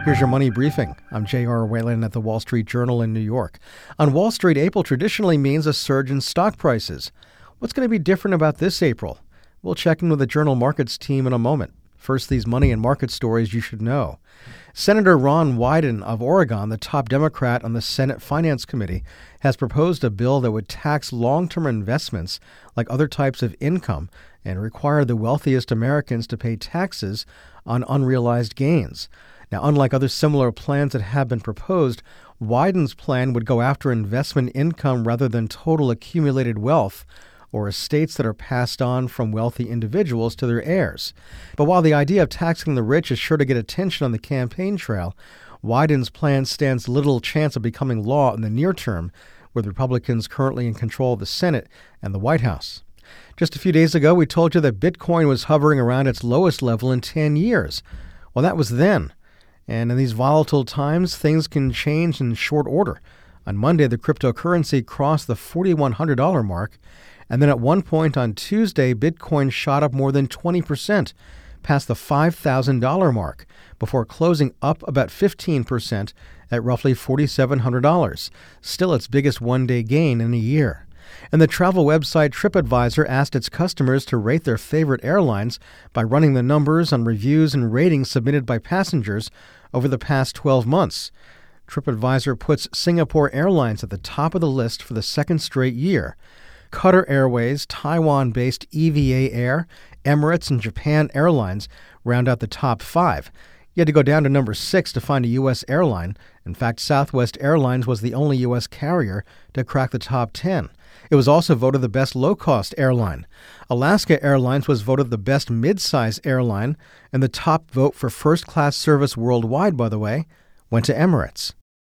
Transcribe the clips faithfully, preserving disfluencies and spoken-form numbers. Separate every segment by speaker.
Speaker 1: Here's your money briefing. I'm J R. Whalen at the Wall Street Journal in New York. On Wall Street, April traditionally means a surge in stock prices. What's going to be different about this April? We'll check in with the Journal Markets team in a moment. First, these money and market stories you should know. Senator Ron Wyden of Oregon, the top Democrat on the Senate Finance Committee, has proposed a bill that would tax long-term investments like other types of income and require the wealthiest Americans to pay taxes on unrealized gains. Now, unlike other similar plans that have been proposed, Wyden's plan would go after investment income rather than total accumulated wealth or estates that are passed on from wealthy individuals to their heirs. But while the idea of taxing the rich is sure to get attention on the campaign trail, Wyden's plan stands little chance of becoming law in the near term, with Republicans currently in control of the Senate and the White House. Just a few days ago, we told you that Bitcoin was hovering around its lowest level in ten years. Well, that was then. And in these volatile times, things can change in short order. On Monday, the cryptocurrency crossed the four thousand one hundred dollars mark. And then at one point on Tuesday, Bitcoin shot up more than twenty percent, past the five thousand dollars mark, before closing up about fifteen percent at roughly four thousand seven hundred dollars, still its biggest one-day gain in a year. And the travel website TripAdvisor asked its customers to rate their favorite airlines by running the numbers on reviews and ratings submitted by passengers over the past twelve months. TripAdvisor puts Singapore Airlines at the top of the list for the second straight year. Qatar Airways, Taiwan-based E V A Air, Emirates, and Japan Airlines round out the top five. You had to go down to number six to find a U S airline. In fact, Southwest Airlines was the only U S carrier to crack the top ten. It was also voted the best low-cost airline. Alaska Airlines was voted the best mid-size airline, and the top vote for first-class service worldwide, by the way, went to Emirates.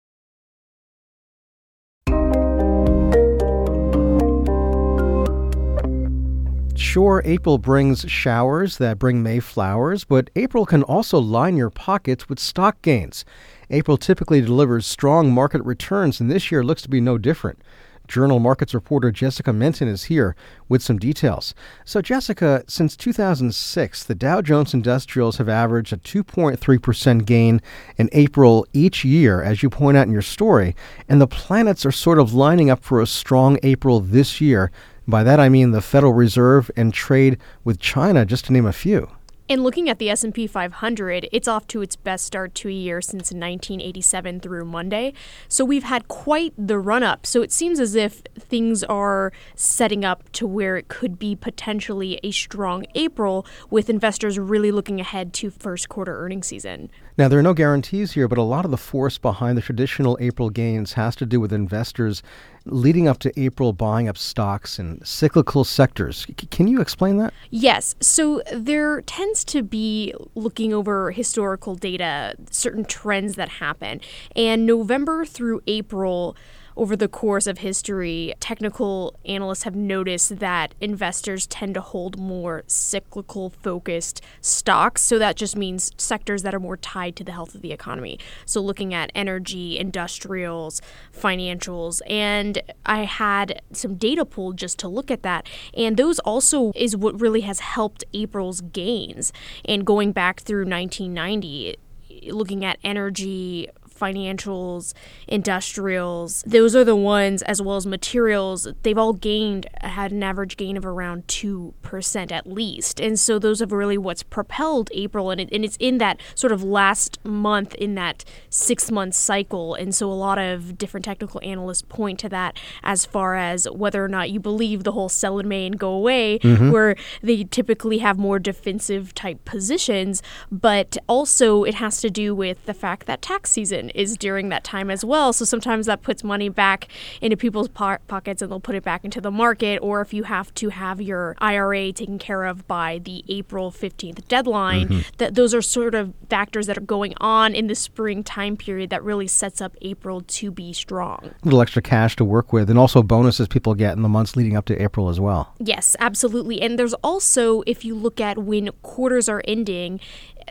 Speaker 1: Sure, April brings showers that bring May flowers, but April can also line your pockets with stock gains. April typically delivers strong market returns, and this year looks to be no different. Journal Markets reporter Jessica Menton is here with some details. So, Jessica, since two thousand six, the Dow Jones Industrials have averaged a two point three percent gain in April each year, as you point out in your story, and the planets are sort of lining up for a strong April this year. By that, I mean the Federal Reserve and trade with China, just to name a few.
Speaker 2: And looking at the S and P five hundred, it's off to its best start to a year since nineteen eighty-seven through Monday. So we've had quite the run-up. So it seems as if things are setting up to where it could be potentially a strong April, with investors really looking ahead to first quarter earnings season.
Speaker 1: Now, there are no guarantees here, but a lot of the force behind the traditional April gains has to do with investors leading up to April buying up stocks in cyclical sectors. C- can you explain that?
Speaker 2: Yes. So there tends to be, looking over historical data, certain trends that happen. And November through April, over the course of history, technical analysts have noticed that investors tend to hold more cyclical-focused stocks. So that just means sectors that are more tied to the health of the economy. So looking at energy, industrials, financials. And I had some data pulled just to look at that. And those also is what really has helped April's gains. And going back through nineteen ninety, looking at energy, financials, industrials, those are the ones, as well as materials, they've all gained, had an average gain of around two percent at least. And so those are really what's propelled April, and, it, and it's in that sort of last month in that six-month cycle. And so a lot of different technical analysts point to that as far as whether or not you believe the whole sell in May and go away, mm-hmm. where they typically have more defensive type positions. But also it has to do with the fact that tax season is during that time as well. So sometimes that puts money back into people's po- pockets and they'll put it back into the market. Or if you have to have your I R A taken care of by the April fifteenth deadline, mm-hmm. that those are sort of factors that are going on in the spring time period that really sets up April to be strong.
Speaker 1: A little extra cash to work with, and also bonuses people get in the months leading up to April as well.
Speaker 2: Yes, absolutely. And there's also, if you look at when quarters are ending,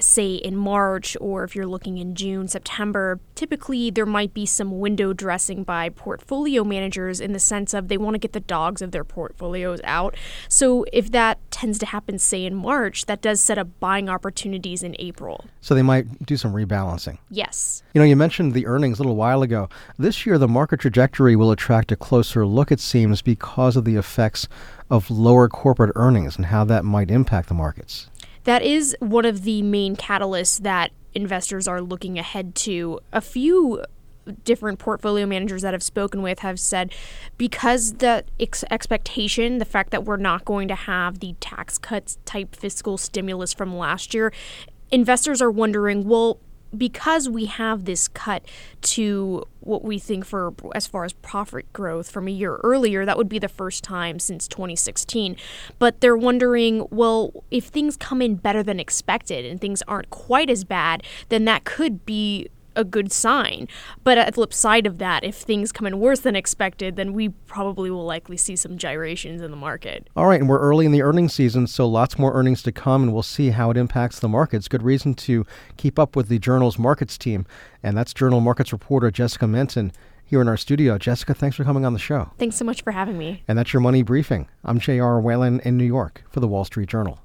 Speaker 2: say in March, or if you're looking in June, September, typically there might be some window dressing by portfolio managers in the sense of they want to get the dogs of their portfolios out. So if that tends to happen, say in March, that does set up buying opportunities in April.
Speaker 1: So they might do some rebalancing.
Speaker 2: Yes.
Speaker 1: You know, you mentioned the earnings a little while ago. This year, the market trajectory will attract a closer look, it seems, because of the effects of lower corporate earnings and how that might impact the markets.
Speaker 2: That is one of the main catalysts that investors are looking ahead to. A few different portfolio managers that I've spoken with have said because the ex- expectation, the fact that we're not going to have the tax cuts type fiscal stimulus from last year, investors are wondering, well, because we have this cut to what we think for as far as profit growth from a year earlier, that would be the first time since twenty sixteen. But they're wondering, well, if things come in better than expected and things aren't quite as bad, then that could be a good sign. But at the flip side of that, if things come in worse than expected, then we probably will likely see some gyrations in the market.
Speaker 1: All right, and we're early in the earnings season, so lots more earnings to come, and we'll see how it impacts the markets. Good reason to keep up with the Journal's markets team, and that's Journal Markets reporter Jessica Menton here in our studio. Jessica, thanks for coming on the show.
Speaker 2: Thanks so much for having me.
Speaker 1: And that's your Money Briefing. I'm J R. Whalen in New York for the Wall Street Journal.